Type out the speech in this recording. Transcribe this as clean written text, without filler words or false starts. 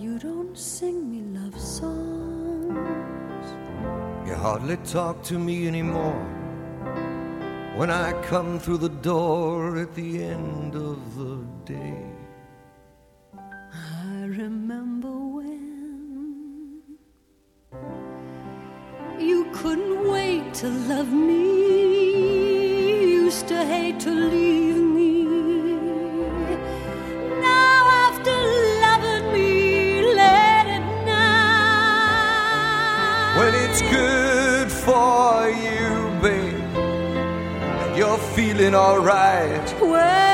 You don't sing me love songs. You hardly talk to me anymore when I come through the door at the end of the day. I remember when you couldn't wait to love me, used to hate to leave me. Now after loving me, let it now. When it's good for you, babe, and you're feeling alright, Well,